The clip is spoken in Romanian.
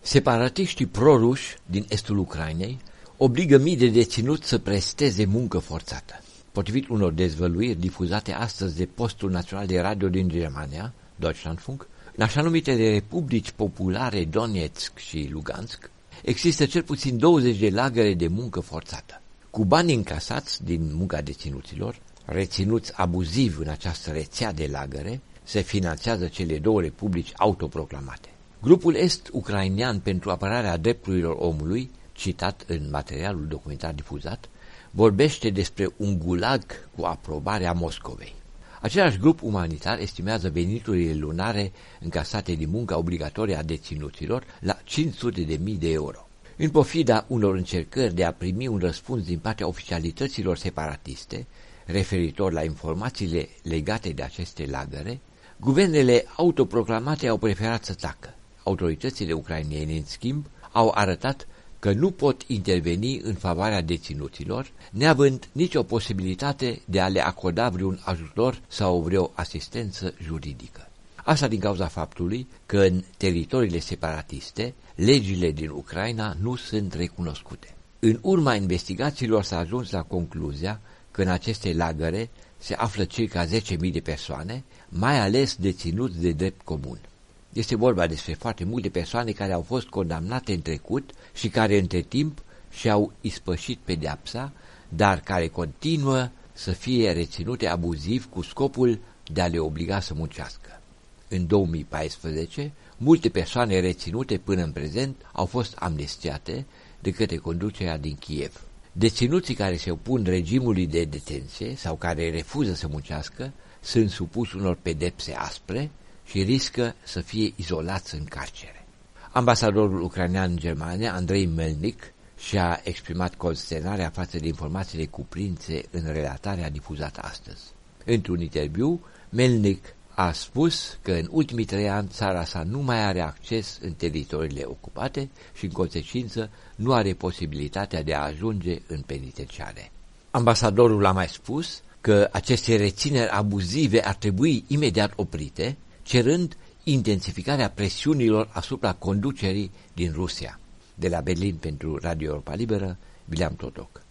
Separatiștii proruși din estul Ucrainei obligă mii de deținuți să presteze muncă forțată. Potrivit unor dezvăluiri difuzate astăzi de postul național de radio din Germania, Deutschlandfunk, în așa numitele republici populare Donetsk și Lugansk, există cel puțin 20 de lagăre de muncă forțată. Cu bani încasați din munca deținuților, reținuți abuziv în această rețea de lagăre, se finanțează cele două republici autoproclamate. Grupul est-ucrainean pentru apărarea drepturilor omului, citat în materialul documentar difuzat, vorbește despre un gulag cu aprobarea Moscovei. Același grup umanitar estimează veniturile lunare încasate din munca obligatorie a deținuților la 500.000 de euro. În pofida unor încercări de a primi un răspuns din partea oficialităților separatiste, referitor la informațiile legate de aceste lagăre, guvernele autoproclamate au preferat să tacă. Autoritățile ucrainene, în schimb, au arătat că nu pot interveni în favoarea deținuților, neavând nicio posibilitate de a le acorda vreun ajutor sau vreo asistență juridică. Asta din cauza faptului că în teritoriile separatiste, legile din Ucraina nu sunt recunoscute. În urma investigațiilor s-a ajuns la concluzia că în aceste lagăre se află circa 10.000 de persoane, mai ales deținuți de drept comun. Este vorba despre foarte multe persoane care au fost condamnate în trecut și care între timp și-au ispășit pedeapsa, dar care continuă să fie reținute abuziv cu scopul de a le obliga să muncească. În 2014, multe persoane reținute până în prezent au fost amnestiate de către conducerea din Kiev. Deținuții care se opun regimului de detenție sau care refuză să muncească sunt supuși unor pedepse aspre și riscă să fie izolați în carcere. Ambasadorul ucrainean în Germania, Andrei Melnik, și-a exprimat consternarea față de informațiile cuprinse în relatarea difuzată astăzi. Într-un interviu, Melnik a spus că în ultimii 3 ani țara sa nu mai are acces în teritoriile ocupate și, în consecință, nu are posibilitatea de a ajunge în penitenciare. Ambasadorul a mai spus că aceste rețineri abuzive ar trebui imediat oprite, cerând intensificarea presiunilor asupra conducerii din Rusia. De la Berlin pentru Radio Europa Liberă, Bileam Todoc.